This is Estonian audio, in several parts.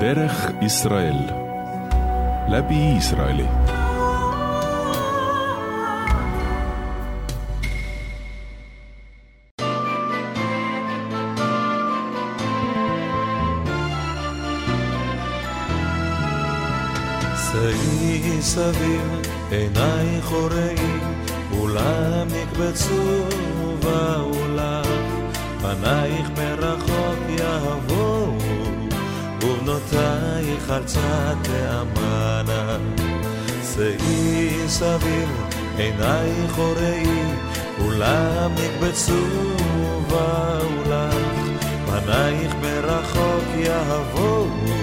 דרך ישראל, läbi Iisraeli. שאי סביב עיני חוראי, אולם נקבצו ואולך, פנייך מרחוק יבואו, ובנותייך על צד תאמנה. שאי סביב עיני חוראי, אולם נקבצו ואולך, פנייך מרחוק יבואו,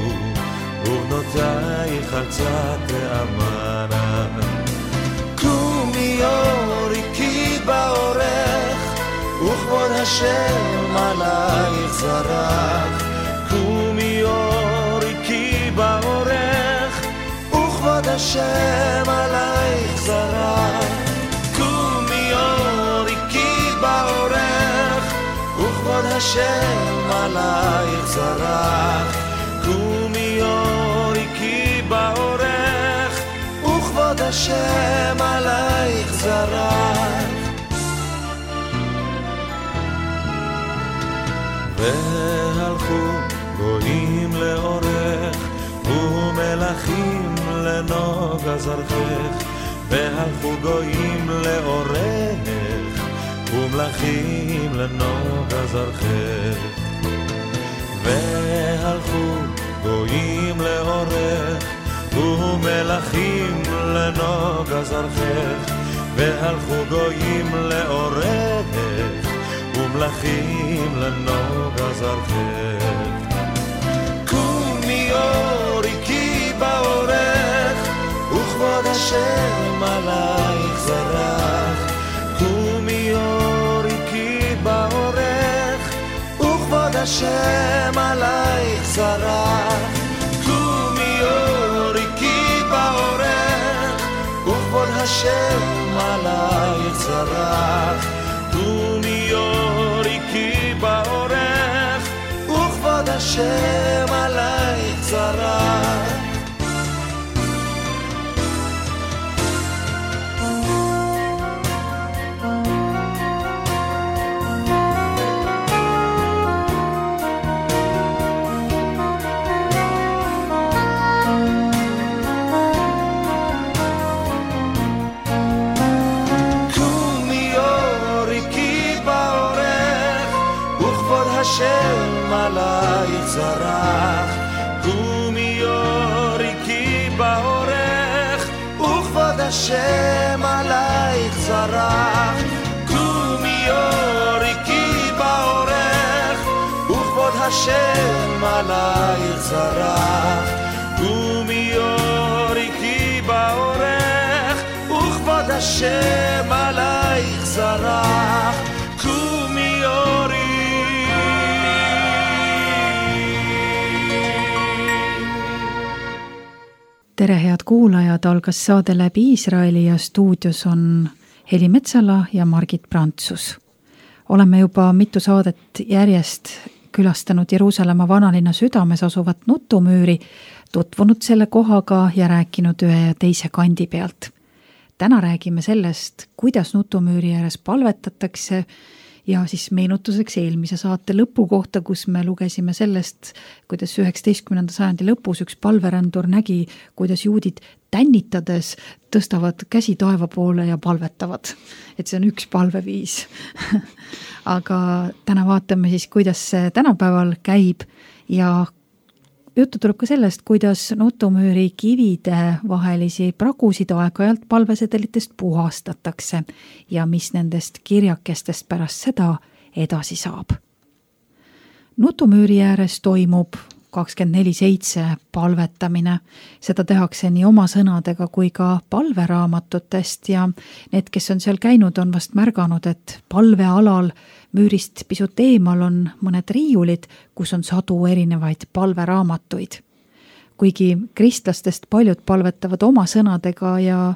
ובנותייך על צד תאמנה. קומי אורי כי באורך, וכבוד השם עלייך זרח. קומי אורי כי באורך, וכבוד השם עלייך זרח. קומי אורי כי באורך, וכבוד השם עלייך זרח. קומי אורי כי באורך, וכבוד השם עלייך זרח. והלכו גויים לאורך, ומלכים לנוגה זרחך. והלכו גויים לאורך, ומלכים לנוגה זרחך. והלכו גויים לאורך, ומלכים לנוגה זרחך. והלכו גויים לאורך, ומלכים לנוגה זרחך. קומי אורי כי באורך, וכבוד השם עלייך זרח. קומי אורי כי באורך, וכבוד השם עלייך זרח. קומי אורי כי באורך, וכבוד השם עלייך זרח. קומי אורי כי באורך, וכבוד השם עלייך זרח. השם עלייך זרח. קומי אורי כי באורך, וכבוד השם עלייך זרח. קומי אורי כי באורך, וכבוד השם עלייך זרח. קומי אורי כי באורך, וכבוד השם עלייך זרח. קומי אורי. Tere head kuulajad, algas saade läbi Iisraeli ja stuudios on Heli Metsala ja Margit Prantsus. Oleme juba mitu saadet järjest külastanud Jeruusalemma vanalinna südames asuvat Nutumüüri, tutvunud selle kohaga ja rääkinud ühe ja teise kandi pealt. Täna räägime sellest, kuidas Nutumüüri ääres palvetatakse ja siis meenutuseks eelmise saate lõpu kohta, kus me lugesime sellest, kuidas 19. sajandi lõpus üks palverändur nägi, kuidas juudid tännitades tõstavad käsi taeva poole ja palvetavad. Et see on üks palveviis. Aga täna vaatame siis, kuidas see tänapäeval käib ja juttu tuleb ka sellest, kuidas Nutumüüri kivide vahelisi pragusid aeg-ajalt palvesedelitest puhastatakse ja mis nendest kirjakestest pärast seda edasi saab. Nutumüüri ääres toimub 24/7 palvetamine. Seda tehakse nii oma sõnadega kui ka palveraamatutest ja need, kes on seal käinud, on vast märganud, et palvealal müürist pisut eemal on mõned riiulid, kus on sadu erinevaid palveraamatuid. Kuigi kristlastest paljud palvetavad oma sõnadega ja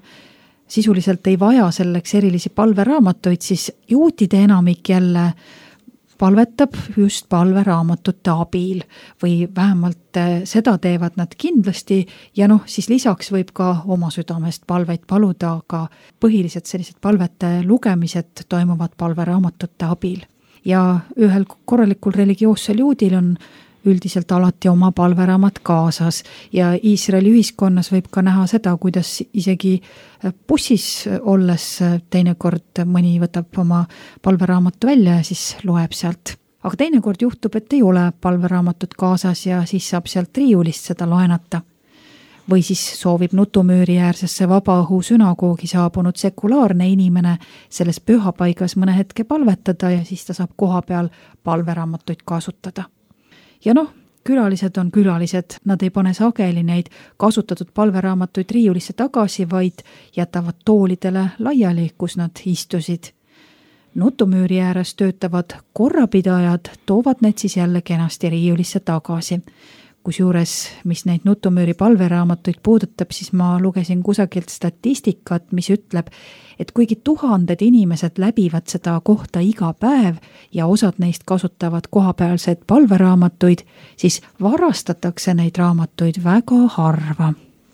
sisuliselt ei vaja selleks erilisi palveraamatuid, siis juutide enamik jälle palvetab just palveraamatute abil või vähemalt seda teevad nad kindlasti ja siis lisaks võib ka oma südamest palveid paluda, aga põhiliselt sellised palvete lugemised toimuvad palveraamatute abil. Ja ühel korralikul religioossel juudil on üldiselt alati oma palveraamat kaasas ja Iisraeli ühiskonnas võib ka näha seda, kuidas isegi bussis olles teinekord mõni võtab oma palveraamatu välja ja siis loeb sealt. Aga teinekord juhtub, et ei ole palveraamatut kaasas ja siis saab sealt riiulist seda laenata. Või siis soovib Nutumüüri äärsesse vabaõhu sünagoogi saabunud sekulaarne inimene selles pühapaigas mõne hetke palvetada ja siis ta saab koha peal palveraamatuid kasutada. Ja külalised on külalised, nad ei pane sageli neid kasutatud palveraamatuid riiulisse tagasi, vaid jätavad toolidele laiali, kus nad istusid. Nutumüüri ääres töötavad korrapidajad toovad need siis jälle kenasti riiulisse tagasi. Kusjuures, mis neid Nutumüüri palveraamatuid puudutab, siis ma lugesin kusagilt statistikat, mis ütleb, et kuigi tuhanded inimesed läbivad seda kohta iga päev ja osad neist kasutavad kohapealseid palveraamatuid, siis varastatakse neid raamatuid väga harva.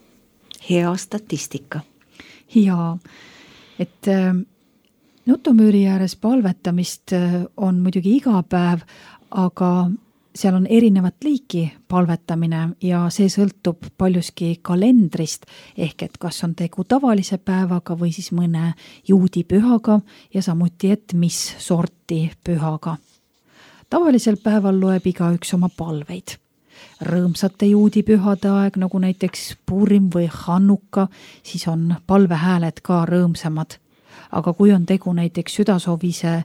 Hea statistika. Jaa, et Nutumüüri ääres palvetamist on muidugi iga päev, aga seal on erinevat liiki palvetamine ja see sõltub paljuski kalendrist, ehk et kas on tegu tavalise päevaga või siis mõne juudi pühaga ja samuti, et mis sorti pühaga. Tavalisel päeval loeb igaüks oma palveid. Rõõmsate juudi pühade aeg, nagu näiteks Purim või Hannuka, siis on palvehääled ka rõõmsamad. Aga kui on tegu näiteks südasoovise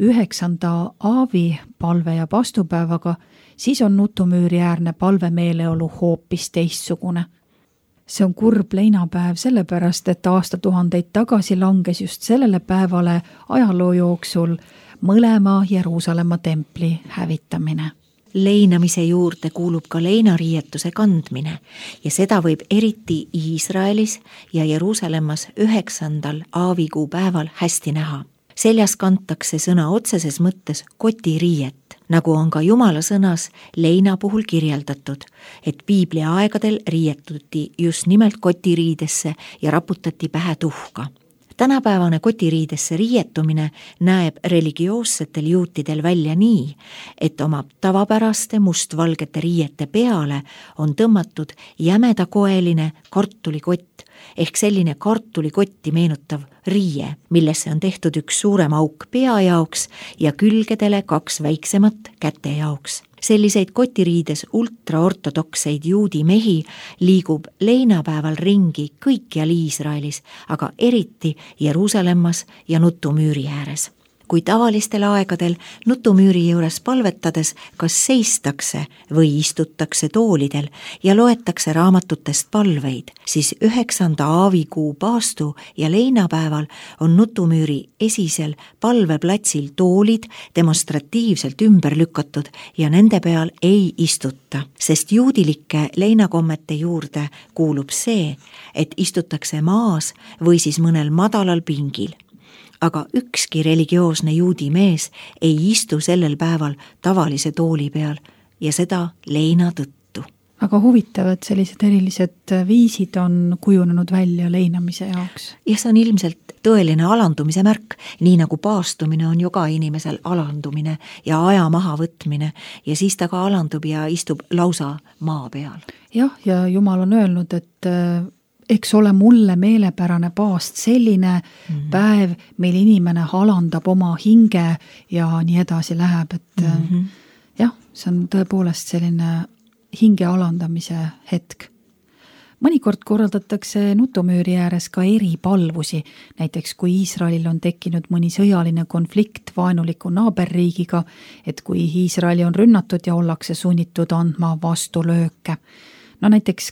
9. aavi palve ja vastupäevaga, siis on Nutumüüri äärne palvemeeleolu hoopis teistsugune. See on kurb leinapäev sellepärast, et aastatuhandeid tagasi langes just sellele päevale ajaloo jooksul mõlema Jeruusalemma templi hävitamine. Leinamise juurde kuulub ka leinariietuse kandmine ja seda võib eriti Iisraelis ja Jeruusalemmas 9. aavikuu päeval hästi näha. Seljas kantakse sõna otseses mõttes kotiriiet, nagu on ka Jumala sõnas leina puhul kirjeldatud, et piibli aegadel riietuti just nimelt kotiriidesse ja raputati pähe tuhka. Tänapäevane kotiriidesse riietumine näeb religioossetel juutidel välja nii, et oma tavapäraste mustvalgete riiete peale on tõmmatud jämedakoeline kartulikott ehk selline kartulikotti meenutav riie, millesse on tehtud üks suurem auk pea jaoks ja külgedele 2 väiksemat käte jaoks. Selliseid kotiriides ultraortodokseid juudi mehi liigub leinapäeval ringi kõikjal Iisraelis, aga eriti Jeruusalemmas ja Nutumüüri ääres. Kui tavalistel aegadel Nutumüüri juures palvetades kas seistakse või istutakse toolidel ja loetakse raamatutest palveid, siis 9. aavikuu paastu ja leinapäeval on Nutumüüri esisel palveplatsil toolid demonstratiivselt ümber lükatud ja nende peal ei istuta, sest juudilike leinakommete juurde kuulub see, et istutakse maas või siis mõnel madalal pingil. Aga ükski religioosne juudi mees ei istu sellel päeval tavalise tooli peal ja seda leina tõttu. Aga huvitav, et sellised erilised viisid on kujunenud välja leinamise jaoks. Ja see on ilmselt tõeline alandumise märk, nii nagu paastumine on ju ka inimesel alandumine ja aja maha võtmine ja siis ta ka alandub ja istub lausa maa peal. Jah, ja Jumal on öelnud, et eks ole mulle meelepärane paast selline päev, meil inimene alandab oma hinge ja nii edasi läheb, et jah, see on tõepoolest selline hinge alandamise hetk. Mõnikord korraldatakse Nutumüüri ääres ka eripalvusi, näiteks kui Iisraelil on tekkinud mõni sõjaline konflikt vaenuliku naaberriigiga, et kui Iisraeli on rünnatud ja ollakse sunnitud andma vastulööke. No näiteks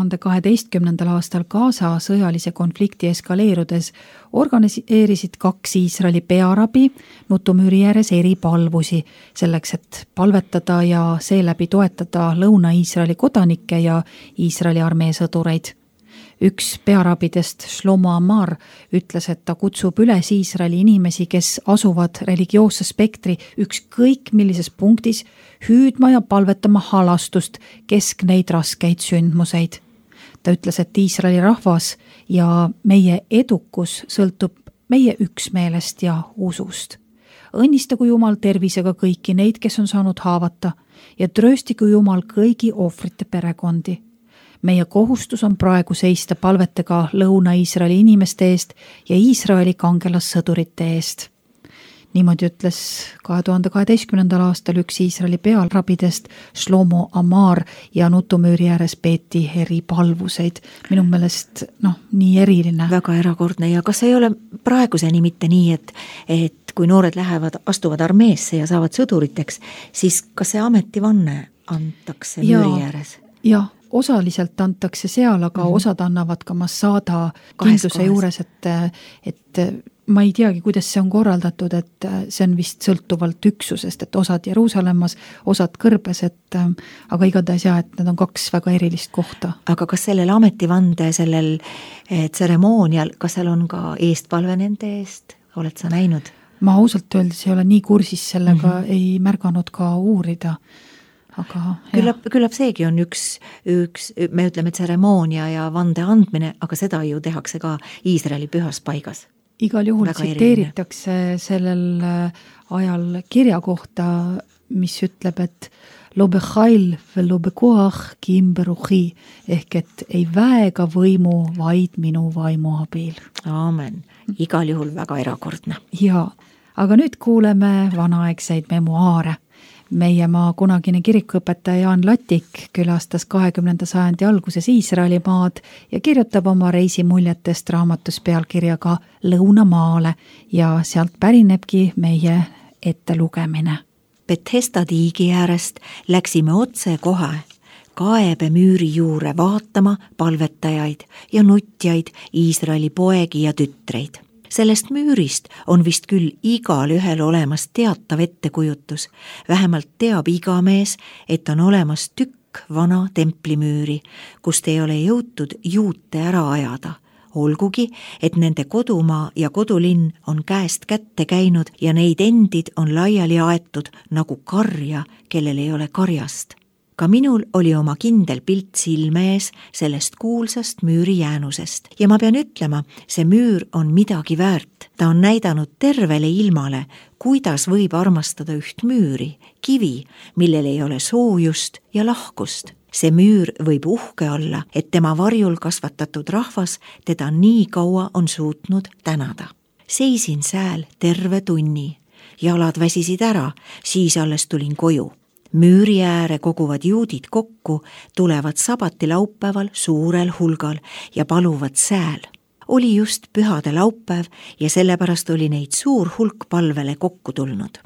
2012. aastal Gaza sõjalise konflikti eskaleerudes organiseerisid 2 Iisraeli pearabi Nutumüüri ääres eripalvusi selleks, et palvetada ja seeläbi toetada Lõuna-Iisraeli kodanikke ja Iisraeli armee sõdureid. üks pearabidest, Shlomo Amar, ütles, et ta kutsub üles Iisraeli inimesi, kes asuvad religioosse spektri ükskõik millises punktis hüüdma ja palvetama halastust kesk neid raskeid sündmuseid. Ta ütles, et Iisraeli rahvas ja meie edukus sõltub meie üksmeelest ja usust. Õnnistagu Jumal tervisega kõiki neid, kes on saanud haavata ja trööstigu Jumal kõigi ohvrite perekondi. Meie kohustus on praegu seista palvetega Lõuna-Iisraeli inimeste eest ja Iisraeli kangelassõdurite eest. Niimoodi ütles 2012. aastal üks Iisraeli pearabidest, Shlomo Amar, ja nutumüüri ääres peeti eripalvuseid. Minu meelest nii eriline. Väga erakordne ja kas ei ole praeguseni mitte nii, et kui noored astuvad armeesse ja saavad sõduriteks, siis kas see ametivanne antakse müüri ääres? Jah, osaliselt antakse seal, aga osad annavad ka Masada kindluse juures, et ma ei teagi, kuidas see on korraldatud, et see on vist sõltuvalt üksusest, et osad Jeruusalemmas, osad Kõrbes, aga igatahes et need on kaks väga erilist kohta. Aga kas sellel ametivande, sellel tseremoonial, kas seal on ka eestpalve nende eest? Oled sa näinud? Ma ausalt öeldes ei ole nii kursis sellega, ei märganud ka uurida. Aga küllap seegi on üks, me ütleme tseremoonia ja vande andmine, aga seda ju tehakse ka Iisraeli pühas paigas. Igal juhul tsiteeritakse sellel ajal kirja kohta, mis ütleb, et lobechail ve lobekoach kim beruchi, ehk et ei väega võimu, vaid minu vaimu abil. Aamen. Igal juhul väga erakordne. Jaa, aga nüüd kuuleme vanaaegseid memuaare. Meie maa kunagine kirikuõpetaja Jaan Latik külastas 20. sajandi alguses Iisraeli maad ja kirjutab oma reisimuljetest raamatus pealkirjaga Lõunamaale ja sealt pärinebki meie ettelugemine. Bethesda tiigi äärest läksime otse kohe Kaebe müüri juure vaatama palvetajaid ja nutjaid Iisraeli poegi ja tütreid. Sellest müürist on vist küll igal ühel olemas teatav ettekujutus. Vähemalt teab iga mees, et on olemas tükk vana templimüüri, kust ei ole jõutud juute ära ajada. Olgugi, et nende kodumaa ja kodulinn on käest kätte käinud ja neid endid on laiali aetud nagu karja, kellel ei ole karjast. Ka minul oli oma kindel pilt silme ees sellest kuulsast müüri jäänusest ja ma pean ütlema, see müür on midagi väärt. Ta on näidanud tervele ilmale, kuidas võib armastada üht müüri, kivi, millel ei ole soojust ja lahkust. See müür võib uhke olla, et tema varjul kasvatatud rahvas teda nii kaua on suutnud tänada. Seisin sääl terve tunni, jalad väsisid ära, siis alles tulin koju. Müüri ääre koguvad juudid kokku, tulevad sabati laupäeval suurel hulgal ja paluvad sääl. Oli just pühade laupäev ja sellepärast oli neid suur hulk palvele kokku tulnud.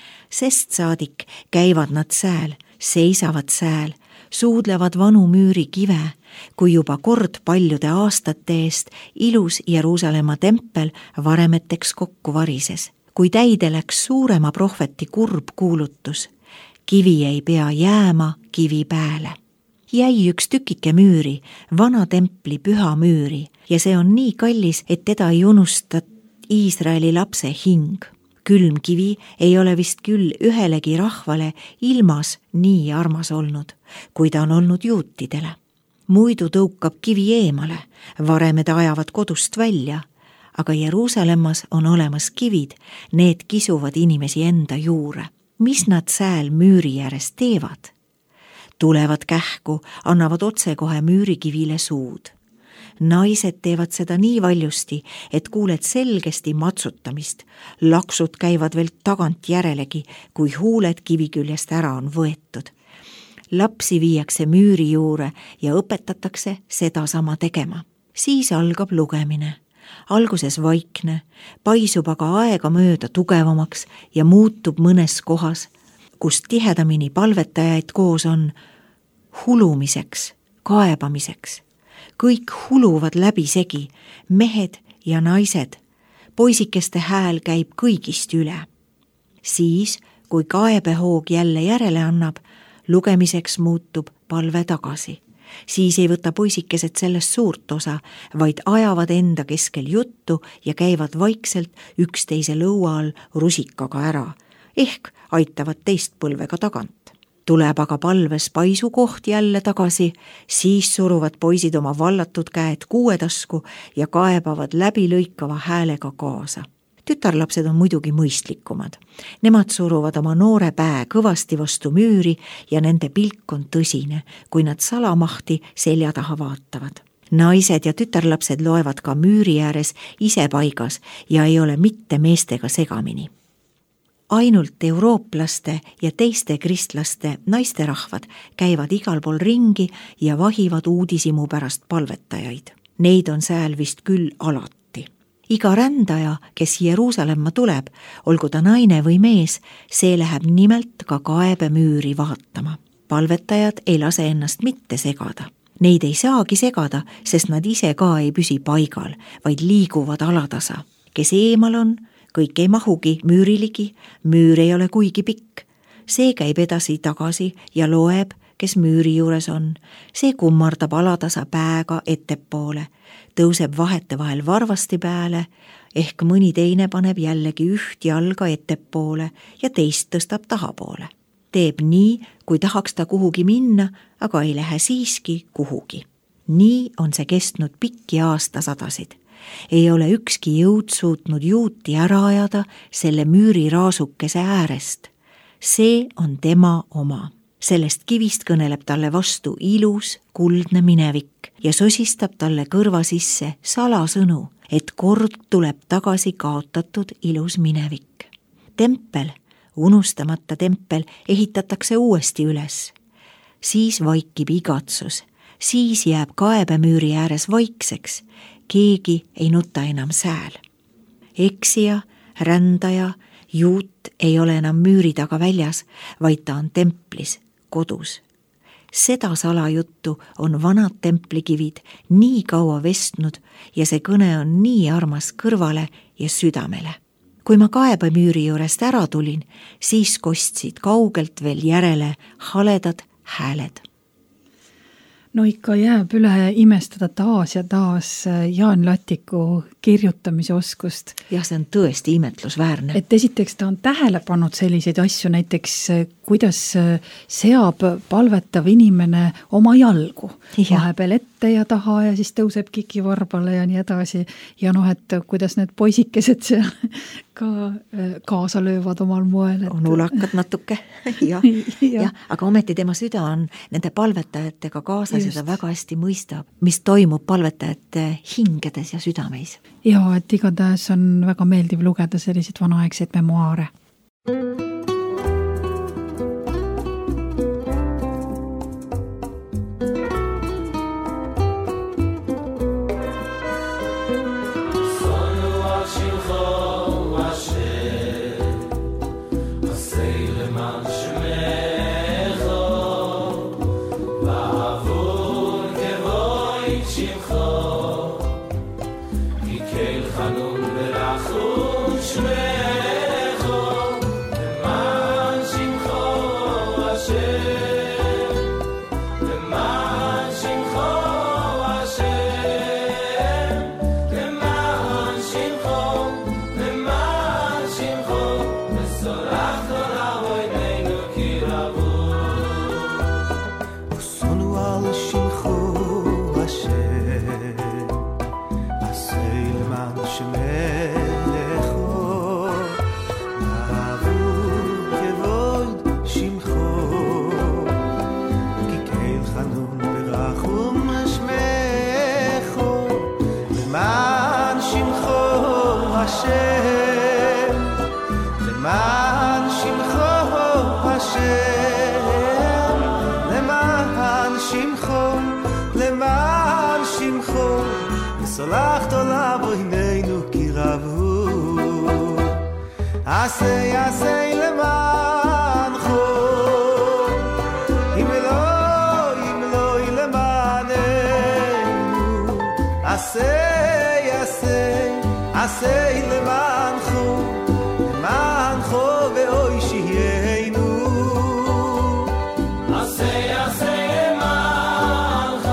Sest saadik käivad nad sääl, seisavad sääl, suudlevad vanu müüri kive, kui juba kord paljude aastate eest ilus Jeruusalemma tempel varemeteks kokku varises. Kui täide läks suurema prohveti kurb kuulutus, kivi ei pea jääma kivi pääle. Jäi üks tükike müüri, vana templi püha müüri ja see on nii kallis, et teda ei unusta Iisraeli lapse hing. Külm kivi ei ole vist küll ühelegi rahvale ilmas nii armas olnud, kui ta on olnud juutidele. Muidu tõukab kivi eemale, varemed ajavad kodust välja, aga Jeruusalemmas on olemas kivid, need kisuvad inimesi enda juure. Mis nad sääl müüri ääres teevad? Tulevad kähku, annavad otsekohe müürikivile suud. Naised teevad seda nii valjusti, et kuuled selgesti matsutamist. Laksud käivad veel tagant järelegi, kui huuled kiviküljest ära on võetud. Lapsi viiakse müüri juure ja õpetatakse seda sama tegema. Siis algab lugemine. Alguses vaikne, paisub aga aega mööda tugevamaks ja muutub mõnes kohas, kus tihedamini palvetajaid koos on, hulumiseks, kaebamiseks. Kõik huluvad läbisegi, mehed ja naised. Poisikeste hääl käib kõigist üle. Siis, kui kaebehoog jälle järele annab, lugemiseks muutub palve tagasi. siis ei võta poisikesed sellest suurt osa, vaid ajavad enda keskel juttu ja käivad vaikselt üksteise lõua all rusikaga ära, ehk aitavad teist põlvega tagant. Tuleb aga palves paisukoht jälle tagasi, siis suruvad poisid oma vallatud käed kuuetasku ja kaebavad läbilõikava häälega kaasa. Tütarlapsed on muidugi mõistlikumad. Nemad suruvad oma noore pää kõvasti vastu müüri ja nende pilk on tõsine, kui nad salamahti selja taha vaatavad. Naised ja tütarlapsed loevad ka müüri ääres ise paigas ja ei ole mitte meestega segamini. Ainult eurooplaste ja teiste kristlaste naisterahvad käivad igal pool ringi ja vahivad uudisimu pärast palvetajaid. Neid on sääl vist küll alati. Iga rändaja, kes Jeruusalemma tuleb, olgu ta naine või mees, see läheb nimelt ka kaebemüüri vaatama. Palvetajad ei lase ennast mitte segada. Neid ei saagi segada, sest nad ise ka ei püsi paigal, vaid liiguvad alatasa. Kes eemal on, kõik ei mahugi müüriligi, müür ei ole kuigi pikk. See käib edasi-tagasi ja loeb, kes müüri juures on. See kummardab alatasa pääga ettepoole, tõuseb vahete vahel varvasti peale, ehk mõni teine paneb jällegi üht jalga ettepoole ja teist tõstab tahapoole. Teeb nii, kui tahaks ta kuhugi minna, aga ei lähe siiski kuhugi. Nii on see kestnud pikki aastasadasid. Ei ole ükski jõud suutnud juuti ära ajada selle müüri raasukese äärest. See on tema oma. Sellest kivist kõneleb talle vastu ilus, kuldne minevik ja sosistab talle kõrva sisse salasõnu, et kord tuleb tagasi kaotatud ilus minevik. Tempel, unustamata tempel, ehitatakse uuesti üles. Siis vaikib igatsus, siis jääb kaebemüüri ääres vaikseks, keegi ei nuta enam sääl. Eksija, rändaja, juut ei ole enam müüri taga väljas, vaid ta on templis, kodus. Seda salajuttu on vanad templikivid nii kaua vestnud ja see kõne on nii armas kõrvale ja südamele. Kui ma kaebemüüri juurest ära tulin, siis kostsid kaugelt veel järele haledad hääled. No ikka jääb üle imestada taas ja taas Jaan Latiku kirjutamise oskust. Jah, see on tõesti imetlusväärne. Et esiteks ta on tähele pannud selliseid asju, näiteks kuidas seab palvetav inimene oma jalgu. Vahepeal ette ja taha ja siis tõuseb kikivarbale ja nii edasi. Ja et kuidas need poisikesed seal ka kaasa löövad omal moel. On ulakad natuke, ja. Aga ometi tema süda on nende palvetajatega kaasa. Seda väga hästi mõistab, mis toimub palvetajate hingedes ja südameis. Ja, et igatahes on väga meeldiv lugeda selliseid vanaaegseid memuaare. סולחת עולה בויננו כי רבו עשי עשי למענכו אם לא למעננו עשי עשי עשי למענכו למענכו ואוי שיהיינו עשי עשי למענכו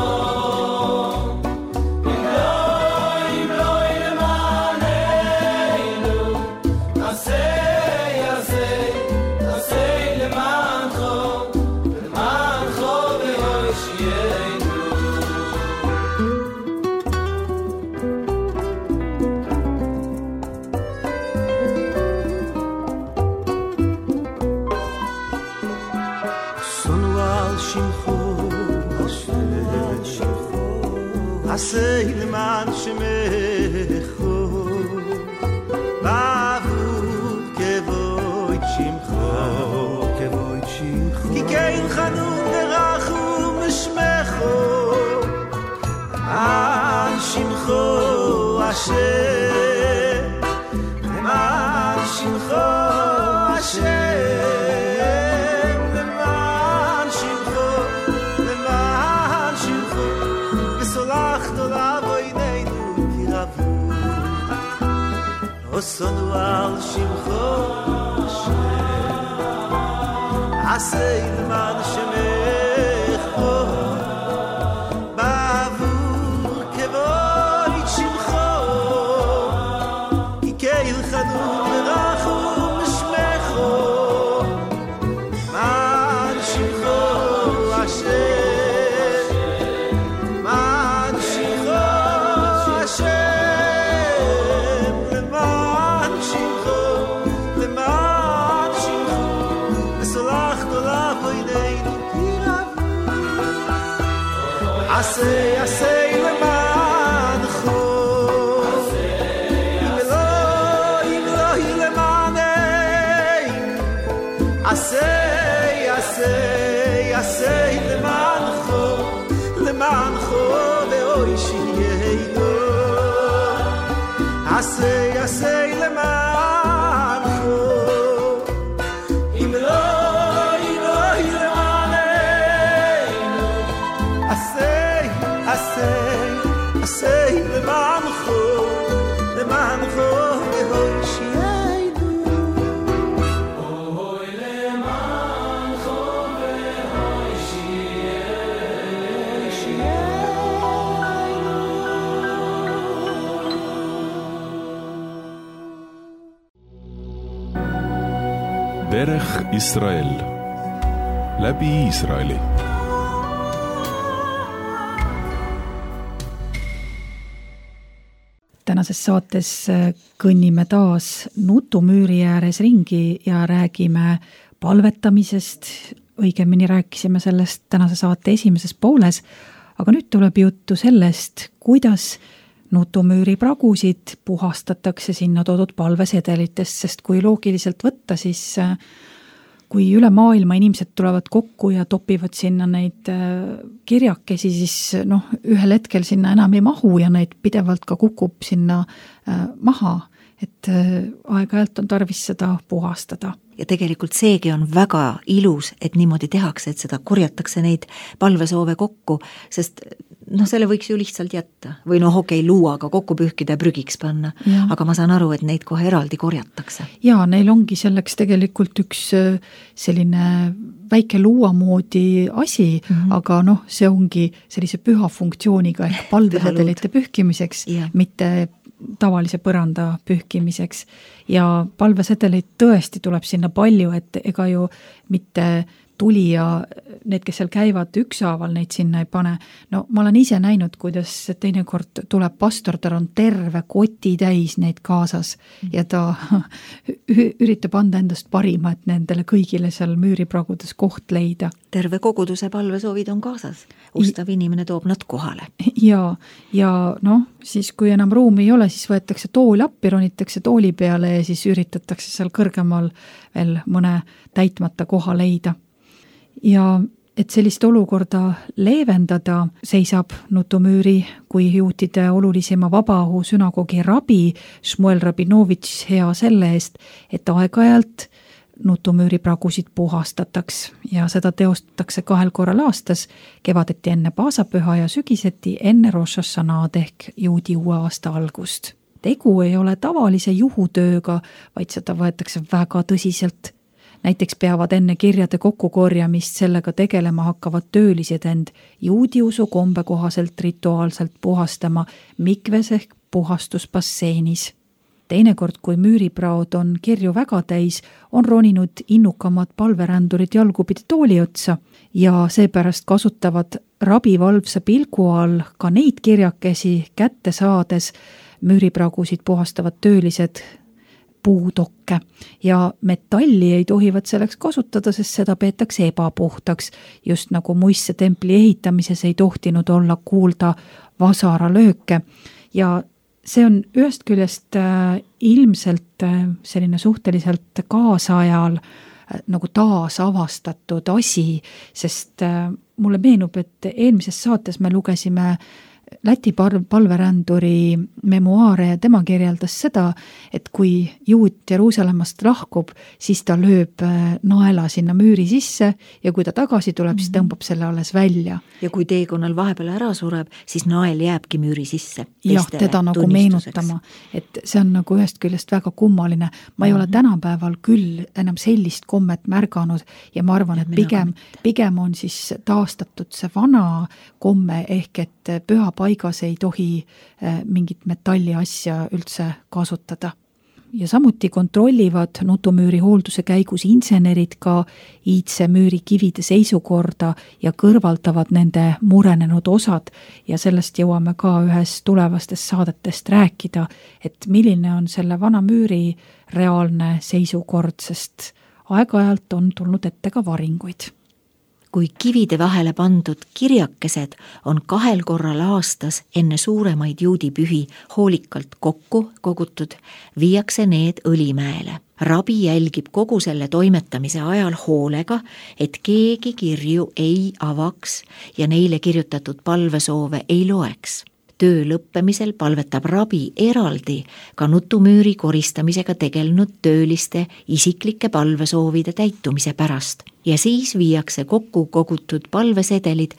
עשה למען שמך בעבור כבוד שמך כי כן חנון ורחום שמך על שמך אשר למען שמך אשר למען שמך וסולחת לעבודנו כי רבו עושנו על שמך עשה למען שמך בעבור כבוד שמך כי כן חנון ורחום שמך למען שמך אשר למען שמך אשר למען שמך וסולחת לעבודנו כי רבו עשה למענך אם לא היא למעננו עשה למענך ואוי שיהיינו עשה למענך אם לא היא למעננו עשה למענך ואוי שיהיינו אוי למענך ואוי דרך ישראל, läbi Iisraeli. Tänases saates kõnnime taas nutumüüri ääres ringi ja räägime palvetamisest, õigemini rääkisime sellest tänase saate esimeses pooles, aga nüüd tuleb juttu sellest, kuidas nutumüüri pragusid puhastatakse sinna toodud palvesedelitest, sest kui loogiliselt võtta, siis kui üle maailma inimesed tulevad kokku ja topivad sinna neid kirjakesi, siis ühel hetkel sinna enam ei mahu ja neid pidevalt ka kukub sinna maha, et aeg-ajalt on tarvis seda puhastada. Ja tegelikult seegi on väga ilus, et niimoodi tehakse, et seda korjatakse neid palvesoove kokku, sest selle võiks ju lihtsalt jätta. Või luuaga kokku pühkida ja prügiks panna. Ja. Aga ma saan aru, et neid kohe eraldi korjatakse. Ja, neil ongi selleks tegelikult üks selline väike luua moodi asi, aga see ongi sellise püha funktsiooniga ehk palvesedelite pühkimiseks, mitte tavalise põranda pühkimiseks ja palvesedeleid tõesti tuleb sinna palju, et ega ju mitte tuli ja need, kes seal käivad ükshaaval, neid sinna ei pane. Ma olen ise näinud, kuidas teinekord tuleb pastor, tal on terve koti täis neid kaasas ja ta üritab anda endast parima, et nendele kõigile seal müüripragudes koht leida. Terve koguduse palvesoovid on kaasas. Ustav inimene toob nad kohale. Ja siis kui enam ruumi ei ole, siis võetakse tool appi, ronitakse tooli peale ja siis üritatakse seal kõrgemal veel mõne täitmata koha leida. Ja et sellist olukorda leevendada, seisab nutumüüri kui juutide olulisema vabaõhu sünagogi rabi Šmuel Rabinovitš hea selle eest, et aeg-ajalt nutumüüri pragusid puhastataks ja seda teostatakse 2 korral aastas, kevadeti enne paasapüha ja sügiseti enne Rosh Hashanah'd ehk juudi uue aasta algust. Tegu ei ole tavalise juhutööga, vaid seda võetakse väga tõsiselt. Näiteks peavad enne kirjade kokkukorjamist sellega tegelema hakkavad töölised end juudi usu kombe kohaselt rituaalselt puhastama mikves ehk puhastusbasseinis. Teinekord, kui müüripraod on kirju väga täis, on roninud innukamad palverändurid jalgupidi tooli otsa ja seepärast kasutavad rabi valvsa pilgu all ka neid kirjakesi kätte saades müüripragusid puhastavad töölised puudokke ja metalli ei tohivad selleks kasutada, sest seda peetakse ebapuhtaks. Just nagu muistse templi ehitamises ei tohtinud olla kuulda vasaralööke ja see on ühest küljest ilmselt selline suhteliselt kaasajal nagu taasavastatud asi, sest mulle meenub, et eelmises saates me lugesime Läti palveränduri memuaare ja tema kirjeldas seda, et kui juut Jeruusalemmast lahkub, siis ta lööb naela sinna müüri sisse ja kui ta tagasi tuleb, siis tõmbab selle alles välja. Ja kui teekonnal vahepeal ära sureb, siis nael jääbki müüri sisse. Jah, teda nagu meenutama, et see on nagu ühest küljest väga kummaline. Ma ei ole tänapäeval küll enam sellist kommet märganud ja ma arvan, et pigem on siis taastatud see vana komme ehk et püha paigas ei tohi mingit metalli asja üldse kasutada. Ja samuti kontrollivad nutumüüri hoolduse käigus insenerid ka iidse müüri kivide seisukorda ja kõrvaldavad nende murenenud osad ja sellest jõuame ka ühes tulevastest saadetest rääkida, et milline on selle vana müüri reaalne seisukord, sest aeg-ajalt on tulnud ette ka varinguid. Kui kivide vahele pandud kirjakesed on 2 korral aastas enne suuremaid juudipühi hoolikalt kokku kogutud, viiakse need Õlimäele. Rabi jälgib kogu selle toimetamise ajal hoolega, et keegi kirju ei avaks ja neile kirjutatud palvesoove ei loeks. Töö lõppemisel palvetab rabi eraldi ka nutumüüri koristamisega tegelenud tööliste isiklike palvesoovide täitumise pärast ja siis viiakse kokku kogutud palvesedelid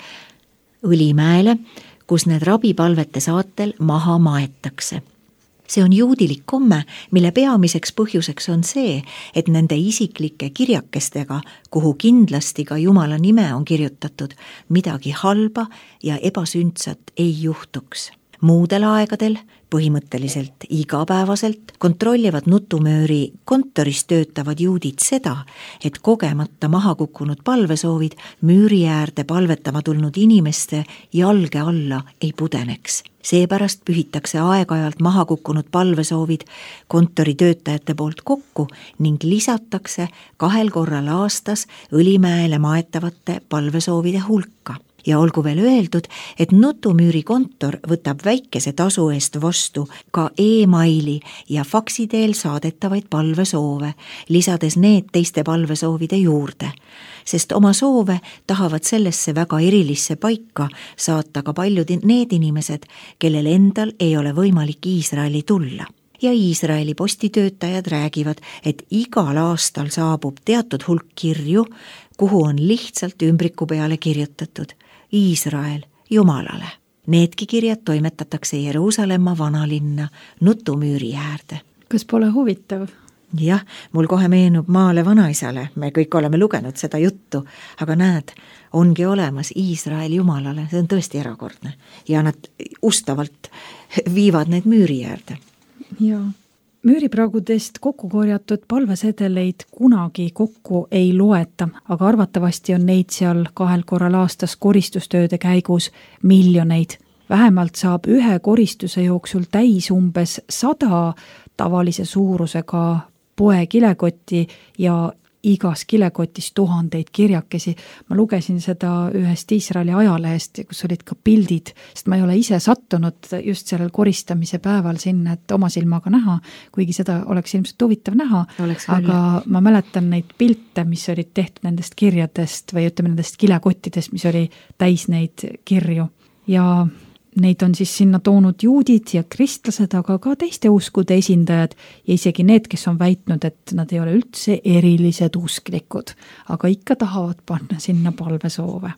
Õlimäele, kus need rabipalvete saatel maha maetakse. See on juudilik komme, mille peamiseks põhjuseks on see, et nende isiklike kirjakestega, kuhu kindlasti ka Jumala nime on kirjutatud, midagi halba ja ebasündsat ei juhtuks. Muudel aegadel, põhimõtteliselt igapäevaselt, kontrollivad nutumööri kontoris töötavad juudid seda, et kogemata maha kukkunud palvesoovid müüri äärde palvetama tulnud inimeste jalge alla ei pudeneks. Seepärast pühitakse aeg-ajalt maha kukkunud palvesoovid kontori töötajate poolt kokku ning lisatakse 2 korral aastas Õlimäele maetavate palvesoovide hulka. Ja olgu veel öeldud, et nutumüüri kontor võtab väikese tasu eest vastu ka e-maili ja faksiteel saadetavaid palvesoove, lisades need teiste palvesoovide juurde, sest oma soove tahavad sellesse väga erilisse paika saata ka paljud need inimesed, kellel endal ei ole võimalik Iisraeli tulla. Ja Iisraeli postitöötajad räägivad, et igal aastal saabub teatud hulk kirju, kuhu on lihtsalt ümbriku peale kirjutatud Iisrael Jumalale. Needki kirjad toimetatakse Jeruusalemma vanalinna nutumüüri äärde. Kas pole huvitav? Jah, mul kohe meenub Maale vanaisale, me kõik oleme lugenud seda juttu, aga näed, ongi olemas Iisrael Jumalale, see on tõesti erakordne ja nad ustavalt viivad need müüri äärde. Jaa. Müüripraagudest kokku korjatud palvesedeleid kunagi kokku ei loeta, aga arvatavasti on neid seal 2 korral aastas koristustööde käigus miljoneid. Vähemalt saab ühe koristuse jooksul täis umbes 100 tavalise suurusega poekilekoti ja igas kilekotis 1000 kirjakesi. Ma lugesin seda ühest Iisraeli ajalehest, kus olid ka pildid, sest ma ei ole ise sattunud just sellel koristamise päeval sinna, et oma silmaga näha, kuigi seda oleks ilmselt huvitav näha, aga ma mäletan neid pilte, mis olid tehtud nendest kirjadest või ütleme nendest kilekottidest, mis oli täis neid kirju ja neid on siis sinna toonud juudid ja kristlased, aga ka teiste uskude esindajad ja isegi need, kes on väitnud, et nad ei ole üldse erilised usklikud, aga ikka tahavad panna sinna palvesoove.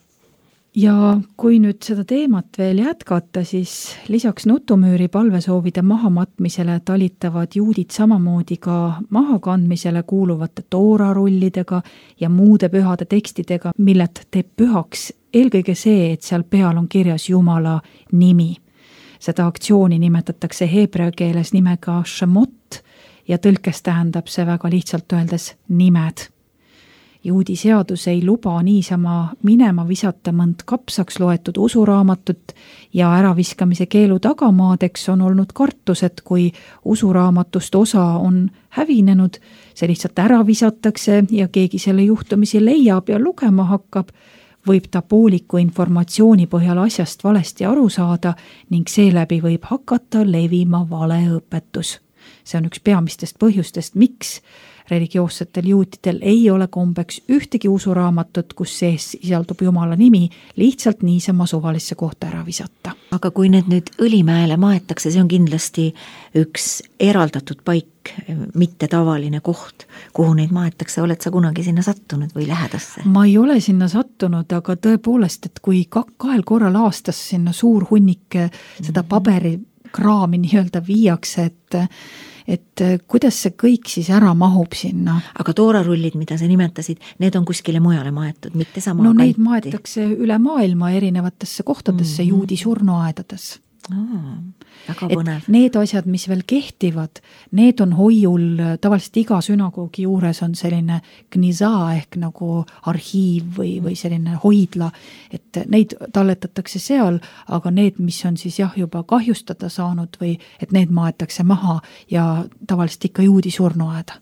Ja kui nüüd seda teemat veel jätkata, siis lisaks nutumüüri palvesoovide mahamatmisele talitavad juudid samamoodi ka mahakandmisele kuuluvate toorarullidega ja muude pühade tekstidega, millet teeb pühaks eelkõige see, et seal peal on kirjas Jumala nimi. Seda aktsiooni nimetatakse heebrea keeles nimega Shemot ja tõlkes tähendab see väga lihtsalt öeldes nimed. juudi seadus ei luba niisama minema visata mõnd kapsaks loetud usuraamatut ja äraviskamise keelu tagamaadeks on olnud kartus, et kui usuraamatust osa on hävinenud, see lihtsalt ära visatakse ja keegi selle juhtumisi leiab ja lugema hakkab, võib ta pooliku informatsiooni põhjal asjast valesti aru saada ning seeläbi võib hakata levima valeõpetus. See on üks peamistest põhjustest, miks religioossetel juutidel ei ole kombeks ühtegi usuraamatut, kus sees sisaldub Jumala nimi, lihtsalt niisama suvalisse kohta ära visata. Aga kui need nüüd Õlimäele maetakse, see on kindlasti üks eraldatud paik, mitte tavaline koht, kuhu neid maetakse. Oled sa kunagi sinna sattunud või lähedasse? Ma ei ole sinna sattunud, aga tõepoolest, et kui 2 korral aastas sinna suur hunnik seda paberikraami nii-öelda viiakse, et kuidas see kõik siis ära mahub sinna. Aga toorarullid, mida sa nimetasid, need on kuskile mujale maetud, mitte sama kanti? No neid maetakse üle maailma erinevatesse kohtadesse juudi surnuaedades. Väga põnev. Need asjad, mis veel kehtivad, need on hoiul, tavaliselt iga sünagoogi juures on selline gniza ehk nagu arhiiv või selline hoidla, et neid talletatakse seal, aga need, mis on siis juba kahjustada saanud või et need maetakse maha ja tavaliselt ikka juudi surnuaeda.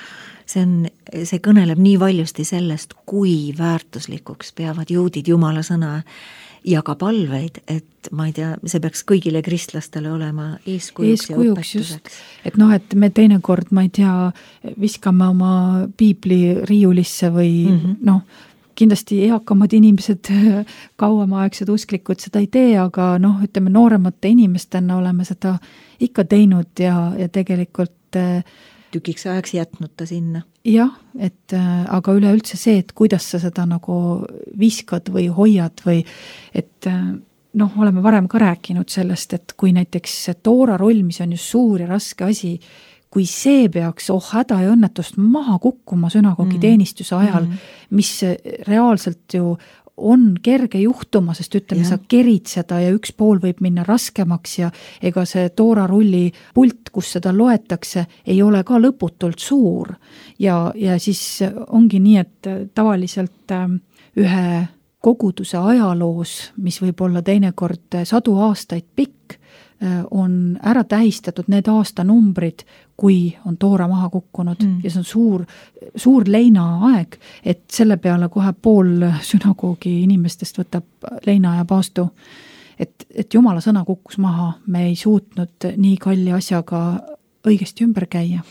See kõneleb nii valjusti sellest, kui väärtuslikuks peavad juudid Jumala sõna ja ka palveid, et ma ei tea, see peaks kõigile kristlastele olema eeskujuks ja õpetuseks. Et et me teinekord, ma ei tea, viskame oma piibli riiulisse või kindlasti eakamad inimesed, kauemaaegsed usklikud seda ei tee, aga ütleme, nooremate inimestena oleme seda ikka teinud ja tegelikult tükiks ajaks jätnud ta sinna. Jah, aga üleüldse see, et kuidas sa seda nagu viskad või hoiad või et oleme varem ka rääkinud sellest, et kui näiteks see tooraroll, mis on ju suur ja raske asi, kui see peaks häda ja õnnetust maha kukkuma sünagoogi teenistuse ajal, mis reaalselt ju on kerge juhtuma, sest ütleme, sa kerid seda ja üks pool võib minna raskemaks ja ega see toorarulli pult, kus seda loetakse, ei ole ka lõputult suur. Ja siis ongi nii, et tavaliselt ühe koguduse ajaloos, mis võib olla teinekord 100 aastaid pikk, on ära tähistatud need aastanumbrid, kui on toora maha kukkunud ja see on suur leinaaeg, et selle peale kohe pool sünagoogi inimestest võtab leina ja paastu, et Jumala sõna kukkus maha, me ei suutnud nii kalli asjaga õigesti ümber käia.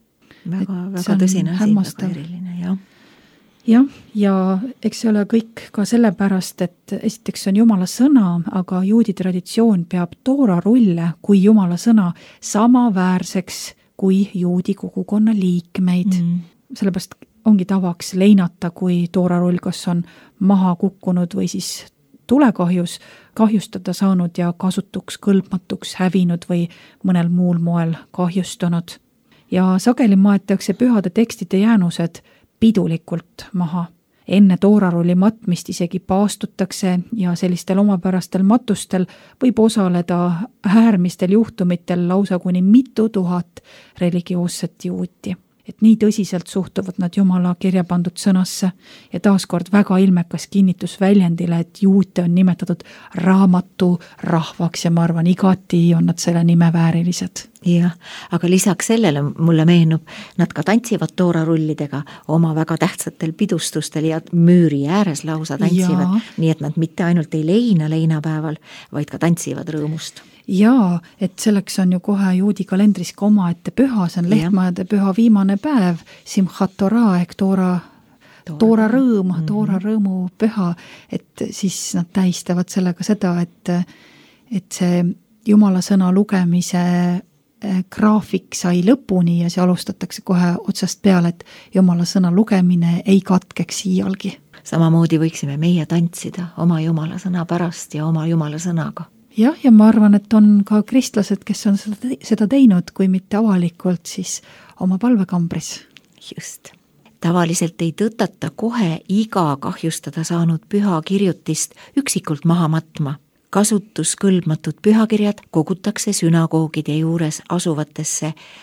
Väga tõsine asi, väga eriline, jah. Jah, ja eks see ole kõik ka sellepärast, et esiteks on Jumala sõna, aga juudi traditsioon peab toorarulle kui Jumala sõna samaväärseks kui juudi kogukonna liikmeid. Sellepärast ongi tavaks leinata, kui toorarull kas on maha kukkunud või siis tulekahjus kahjustada saanud ja kasutuks kõlbmatuks hävinud või mõnel muul moel kahjustunud. Ja sageli maetakse pühade tekstide jäänused pidulikult maha. Enne toorarulli matmist isegi paastutakse ja sellistel omapärastel matustel võib osaleda äärmistel juhtumitel lausa kuni mitu tuhat religioosset juuti. Et nii tõsiselt suhtuvad nad Jumala kirja pandud sõnasse ja taaskord väga ilmekas kinnitus väljendile, et juute on nimetatud raamatu rahvaks ja ma arvan, igati on nad selle nime väärilised. Jah, aga lisaks sellele mulle meenub, nad ka tantsivad toorarullidega oma väga tähtsatel pidustustel ja müüri ääres lausa tantsivad, nii et nad mitte ainult ei leinapäeval, vaid ka tantsivad rõõmust. Jaa, et selleks on ju kohe juudi kalendris ka omaette püha, see on lehtmajade püha viimane päev, Simchat Torah ehk toora rõõmu püha, et siis nad tähistavad sellega seda, et see Jumala sõna lugemise graafik sai lõpuni ja see alustatakse kohe otsast peale, et Jumala sõna lugemine ei katkeks iialgi. Samamoodi võiksime meie tantsida oma Jumala sõna pärast ja oma Jumala sõnaga. Jah, ja ma arvan, et on ka kristlased, kes on seda teinud, kui mitte avalikult, siis oma palvekambris. Just. Tavaliselt ei tõtata kohe iga kahjustada saanud pühakirjutist üksikult maha matma. Kasutuskõlbmatud pühakirjad kogutakse sünagoogide juures asuvatesse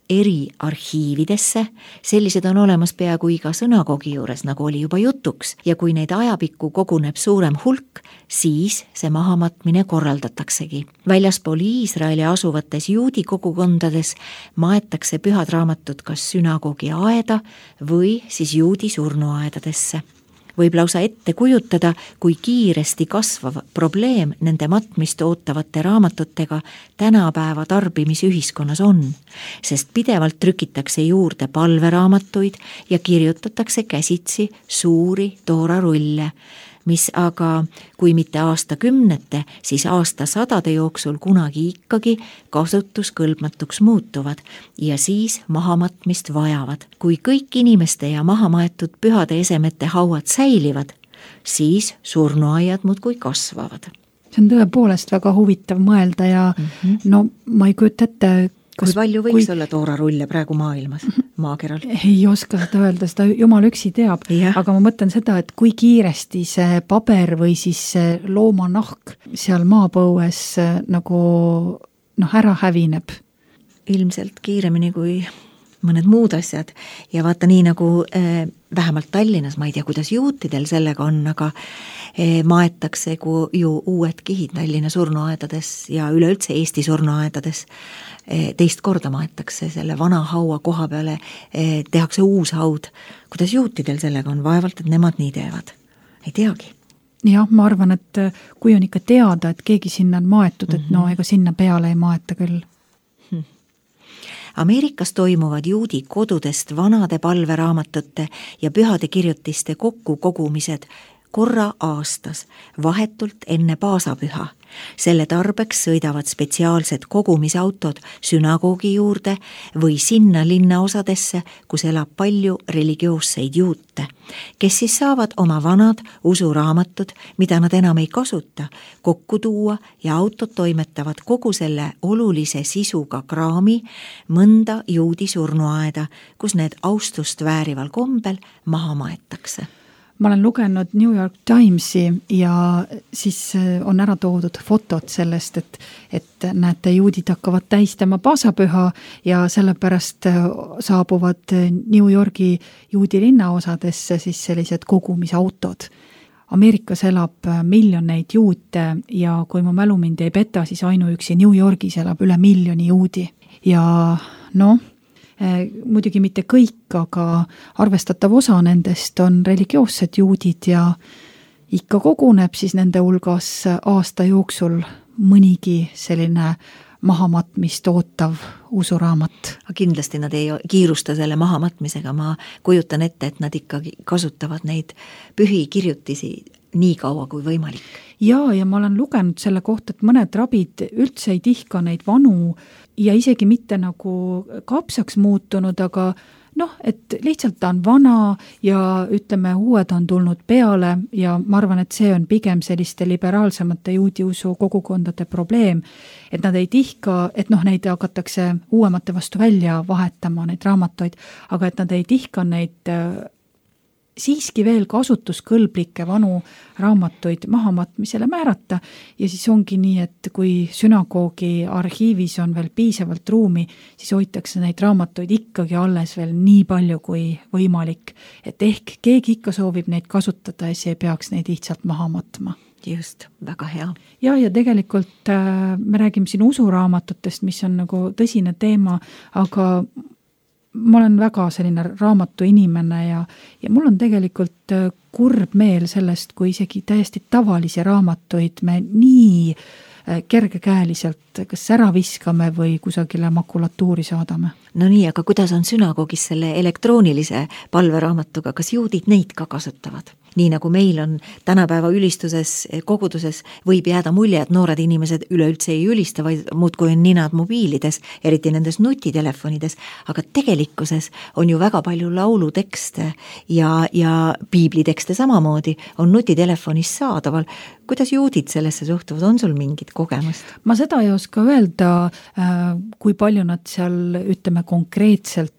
eriarhiividesse, sellised on olemas peaaegu iga sünagogi juures, nagu oli juba jutuks, ja kui neid ajapikku koguneb suurem hulk, siis see mahamatmine korraldataksegi. Väljaspool Iisraeli asuvates juudi kogukondades maetakse pühad raamatud kas sünagogi aeda või siis juudi surnuaedadesse. Võib lausa ette kujutada, kui kiiresti kasvav probleem nende matmist ootavate raamatutega tänapäeva tarbimisühiskonnas on, sest pidevalt trükitakse juurde palveraamatuid ja kirjutatakse käsitsi suuri toorarulle, mis aga, kui mitte aastakümnete, siis aastasadade jooksul kunagi ikkagi kasutuskõlbmatuks muutuvad ja siis mahamatmist vajavad. Kui kõik inimeste ja mahamaetud pühade esemete hauad säilivad, siis surnuaiad muudkui kasvavad. See on tõepoolest väga huvitav mõelda ja no ma ei kujuta ette, kui palju võiks olla toorarulle praegu maailmas, maakeral? Ei oska seda öelda, seda jumal üksi teab, aga ma mõtlen seda, et kui kiiresti see paber või siis see loomanahk seal maapõues nagu ära hävineb. Ilmselt kiiremini kui mõned muud asjad ja vaata nii nagu vähemalt Tallinnas, ma ei tea, kuidas juutidel sellega on, aga maetakse ju uued kihid Tallinna surnuaedades ja üleüldse Eesti surnuaedades. Teist korda maetakse selle vana haua koha peale, tehakse uus haud. Kuidas juutidel sellega on? Vaevalt, et nemad nii teevad. Ei teagi. Jah, ma arvan, et kui on ikka teada, et keegi sinna on maetud, et no ega sinna peale ei maeta küll. Ameerikas toimuvad juudi kodudest vanade palveraamatute ja pühade kirjutiste kokkukogumised korra aastas, vahetult enne paasapüha. Selle tarbeks sõidavad spetsiaalsed kogumisautod sünagogi juurde või sinna linnaosadesse, kus elab palju religioosseid juute, kes siis saavad oma vanad usuraamatud, mida nad enam ei kasuta, kokku tuua ja autod toimetavad kogu selle olulise sisuga kraami mõnda juudi surnuaeda, kus need austust väärival kombel maha maetakse. Ma olen lugenud New York Timesi ja siis on ära toodud fotod sellest, et näete, juudid hakkavad tähistama paasapüha ja sellepärast saabuvad New Yorgi juudi linnaosadesse siis sellised kogumisautod. Ameerikas elab miljoneid juute ja kui mu mälu mind ei peta, siis ainuüksi New Yorgis elab üle 1 miljoni juudi ja muidugi mitte kõik, aga arvestatav osa nendest on religioossed juudid ja ikka koguneb siis nende hulgas aasta jooksul mõnigi selline mahamatmist ootav usuraamat. Kindlasti nad ei kiirusta selle mahamatmisega, ma kujutan ette, et nad ikkagi kasutavad neid pühi kirjutisi nii kaua kui võimalik. Ja ma olen lugenud selle kohta, et mõned rabid üldse ei tihka neid vanu ja isegi mitte nagu kapsaks muutunud, aga et lihtsalt ta on vana ja ütleme, uued on tulnud peale ja ma arvan, et see on pigem selliste liberaalsemate juudiusu kogukondade probleem, et nad ei tihka, et neid hakatakse uuemate vastu välja vahetama, neid raamatuid, aga et nad ei tihka neid siiski veel kasutuskõlblikke vanu raamatuid mahamatmisele määrata ja siis ongi nii, et kui sünagoogi arhiivis on veel piisavalt ruumi, siis hoitakse neid raamatuid ikkagi alles veel nii palju kui võimalik, et ehk keegi ikka soovib neid kasutada ja siis ei peaks neid lihtsalt maha matma. Just, väga hea. Ja tegelikult me räägime siin usuraamatutest, mis on nagu tõsine teema, aga ma olen väga selline raamatu inimene ja mul on tegelikult kurb meel sellest, kui isegi täiesti tavalisi raamatuid me nii kergekäeliselt kas ära viskame või kusagile makulatuuri saadame. No nii, aga kuidas on sünagogis selle elektroonilise palveraamatuga, kas juudid neid ka kasutavad? Nii nagu meil on tänapäeva ülistuses, koguduses võib jääda mulje, et noored inimesed üleüldse ei ülista, vaid muudkui on ninad mobiilides, eriti nendes nutitelefonides, aga tegelikkuses on ju väga palju laulutekste ja piiblitekste samamoodi on nutitelefonis saadaval. Kuidas juudid sellesse suhtuvad? On sul mingit kogemust? Ma seda ei oska öelda, kui palju nad seal, ütleme, konkreetselt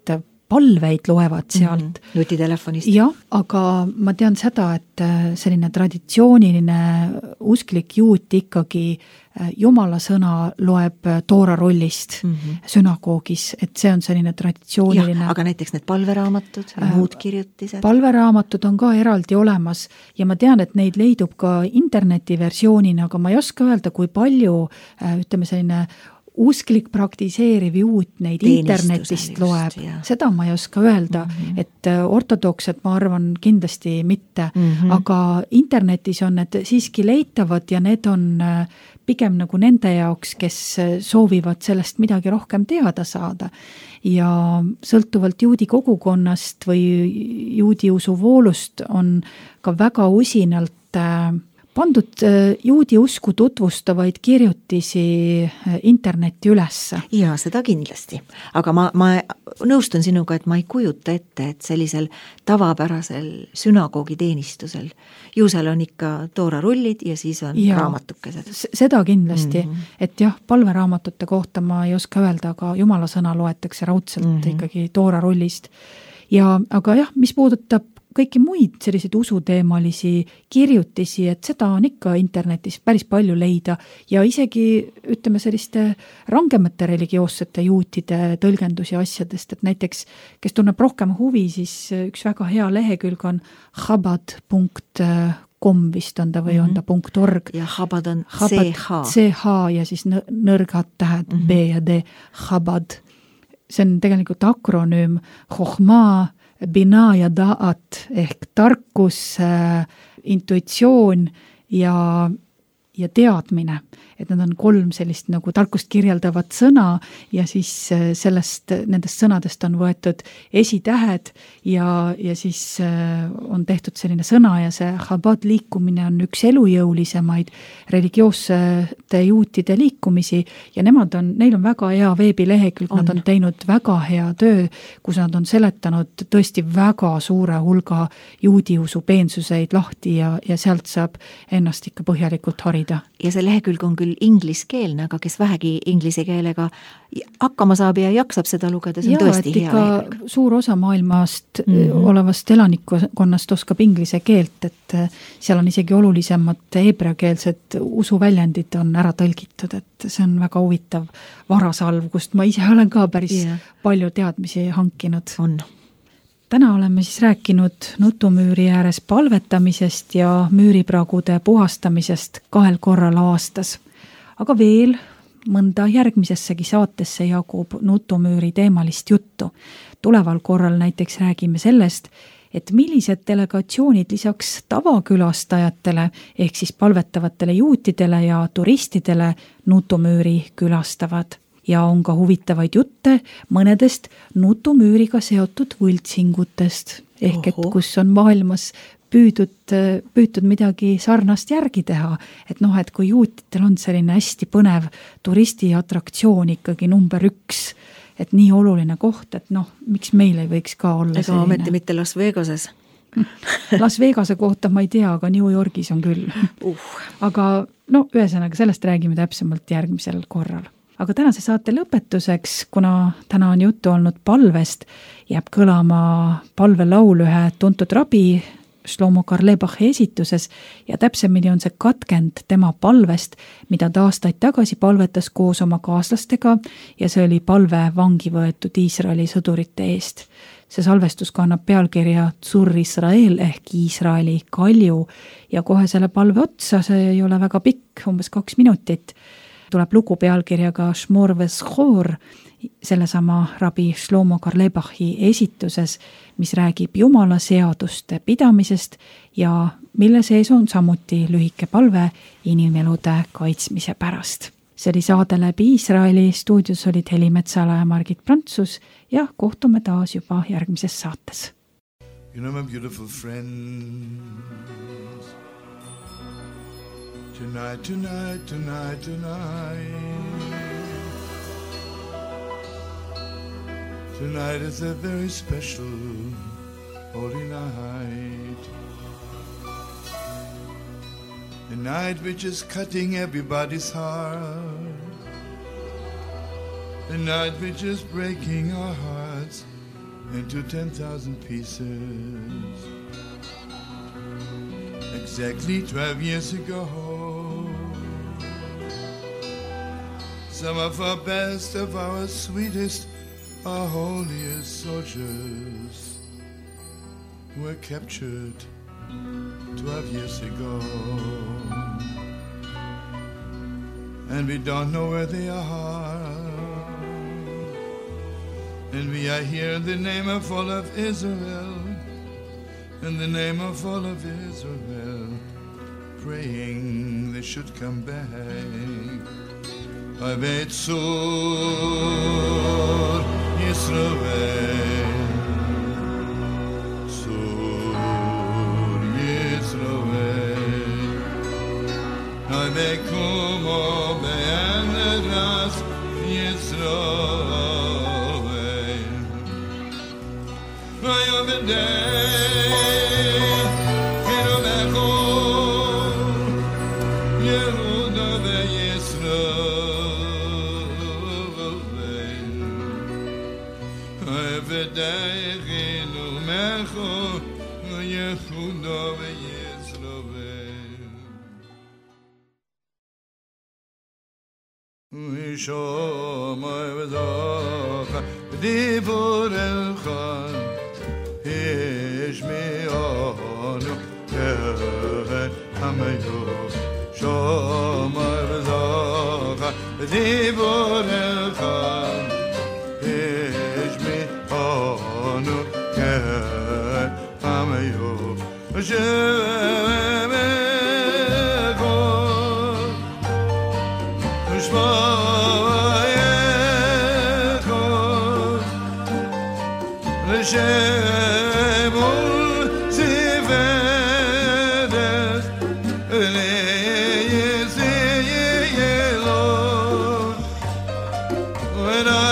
palveid loevad sealt. Nutitelefonist. Jah, aga ma tean seda, et selline traditsiooniline usklik juut ikkagi Jumala sõna loeb Toora rollist sünagoogis, et see on selline traditsiooniline. Ja, aga näiteks need palveraamatud, muud kirjutised? Palveraamatud on ka eraldi olemas ja ma tean, et neid leidub ka internetiversioonina, aga ma ei oska öelda, kui palju, ütleme selline usklik praktiseeriv juut neid internetist loeb. Seda ma ei oska öelda, et ortodoksed ma arvan kindlasti mitte, aga internetis on need siiski leitavad ja need on pigem nagu nende jaoks, kes soovivad sellest midagi rohkem teada saada. Ja sõltuvalt juudi kogukonnast või juudi usuvoolust on ka väga usinalt pandud juudi usku tutvustavaid kirjutisi internetti ülesse. Jaa, seda kindlasti. Aga ma nõustun sinuga, et ma ei kujuta ette, et sellisel tavapärasel sünagoogiteenistusel ju seal on ikka toorarullid ja siis on raamatukesed. Seda kindlasti, et jah, palveraamatute kohta ma ei oska öelda, aga Jumala sõna loetakse raudselt ikkagi toorarullist. Aga jah, mis puudutab kõiki muid selliseid usuteemalisi kirjutisi, et seda on ikka internetis päris palju leida ja isegi ütleme selliste rangemate religioossete juutide tõlgendusi asjadest, et näiteks, kes tunneb rohkem huvi, siis üks väga hea lehekülg on chabad.com vist on ta või on ta .org. Ja Chabad on CH ja siis nõrgad tähed B ja D, Chabad. See on tegelikult akronüüm Chochma, Bina ja Da'at ehk tarkus, intuitsioon ja teadmine. Et nad on 3 sellist nagu tarkust kirjeldavat sõna ja siis nendest sõnadest on võetud esitähed ja siis on tehtud selline sõna ja see Chabad liikumine on üks elujõulisemaid religioossete juutide liikumisi ja neil on väga hea veebilehekülg, nad on teinud väga hea töö, kus nad on seletanud tõesti väga suure hulga juudiusu peensuseid lahti ja sealt saab ennast ikka põhjalikult harida. Ja see lehekülg on küll ingliskeelne, aga kes vähegi inglise keelega hakkama saab ja jaksab seda lugeda, see on tõesti hea lehekülg. Suur osa maailmast olevast elanikkonnast oskab inglise keelt, et seal on isegi olulisemad heebreakeelsed usuväljendid on ära tõlgitud, et see on väga huvitav varasalv, kust ma ise olen ka päris palju teadmisi hankinud. Täna oleme siis rääkinud nutumüüri ääres palvetamisest ja müüripragude puhastamisest 2 korral aastas. Aga veel mõnda järgmisessegi saatesse jagub nutumüüri teemalist juttu. Tuleval korral näiteks räägime sellest, et millised delegatsioonid lisaks tavakülastajatele ehk siis palvetavatele juutidele ja turistidele nutumüüri külastavad. Ja on ka huvitavaid jutte mõnedest nutumüüriga seotud võltsingutest, ehk et kus on maailmas püütud midagi sarnast järgi teha, et et kui juutitel on selline hästi põnev turistiatraktsioon ikkagi number 1, et nii oluline koht, et miks meil ei võiks ka olla selline. Ega ometi mitte Las Vegases. Las Vegase kohta ma ei tea, aga New Yorgis on küll. Aga ühesõnaga sellest räägime täpsemalt järgmisel korral. Aga tänase saate lõpetuseks, kuna täna on juttu olnud palvest, jääb kõlama palvelaul ühe tuntud rabi Shlomo Karlebachi esituses ja täpsemini on see katkend tema palvest, mida ta aastaid tagasi palvetas koos oma kaaslastega ja see oli palve vangi võetud Iisraeli sõdurite eest. See salvestus kannab pealkirja Tsur Israel ehk Iisraeli kalju ja kohe selle palve otsa, see ei ole väga pikk, umbes 2 minutit, tuleb lugu pealkirjaga Shmor Veschor, sellesama rabi Shlomo Karlebachi esituses, mis räägib Jumala seaduste pidamisest ja mille sees on samuti lühike palve inimelude kaitsmise pärast. See oli saade läbi Iisraeli, stuudios olid Heli Metsala ja Margit Prantsus ja kohtume taas juba järgmises saates. You know my beautiful friends. Tonight, tonight, tonight, tonight. Tonight is a very special holy night. A night which is cutting everybody's heart. A night which is breaking our hearts into 10,000 pieces. Exactly 12 years ago, some of our best, of our sweetest, our holiest soldiers were captured 12 years ago. And we don't know where they are. And we are here in the name of all of Israel, in the name of all of Israel, praying they should come back. Ave Tzur Yisrael, Tzur Yisrael, Ave Kumo Be'eneras Yisrael, Ave Dei Kiromecho Yehuda Ve'Yisrael, V'deichinu mecho Yehuda v'Yisrael. V'shamai v'zacha v'divorecha Hishmi'anu k'en hamayu. Shamai v'zacha v'divorecha Anu ken amayo shemego shmayego shemol sivedes leyeseyelo when I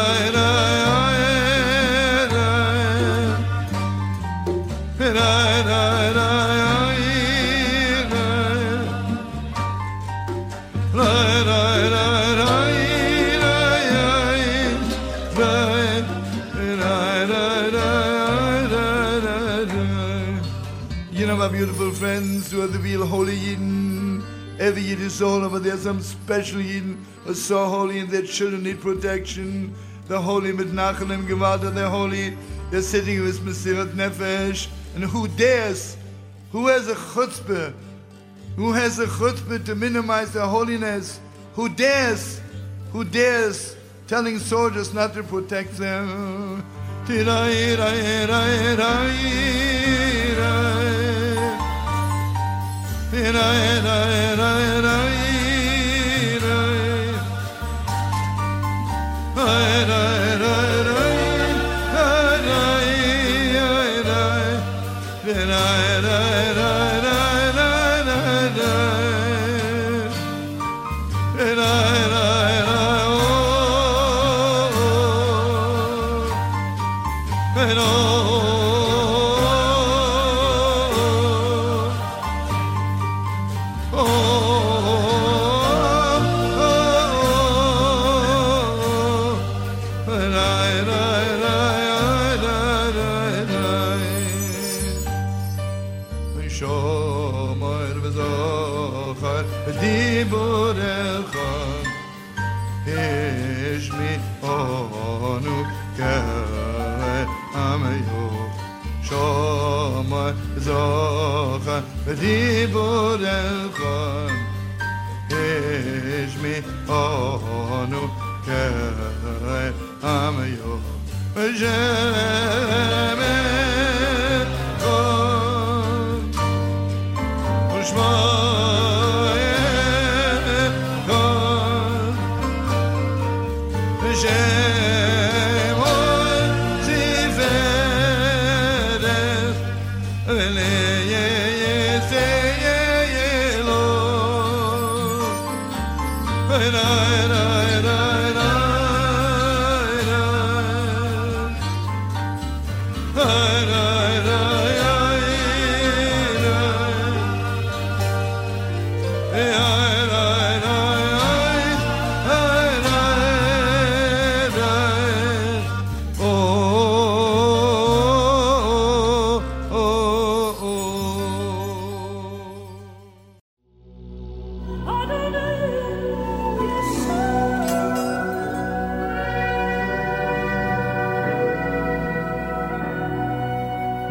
beautiful friends who are the real holy Yidden. Every Yid is soul, but there's some special Yidden who are so holy and their children need protection. The holy mit Nachanim Gewalta, they're holy. They're sitting with Mesirat Nefesh. And who dares, who has a chutzpah to minimize their holiness? Who dares telling soldiers not to protect them?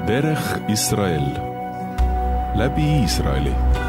Derech Israel läbi Iisraeli.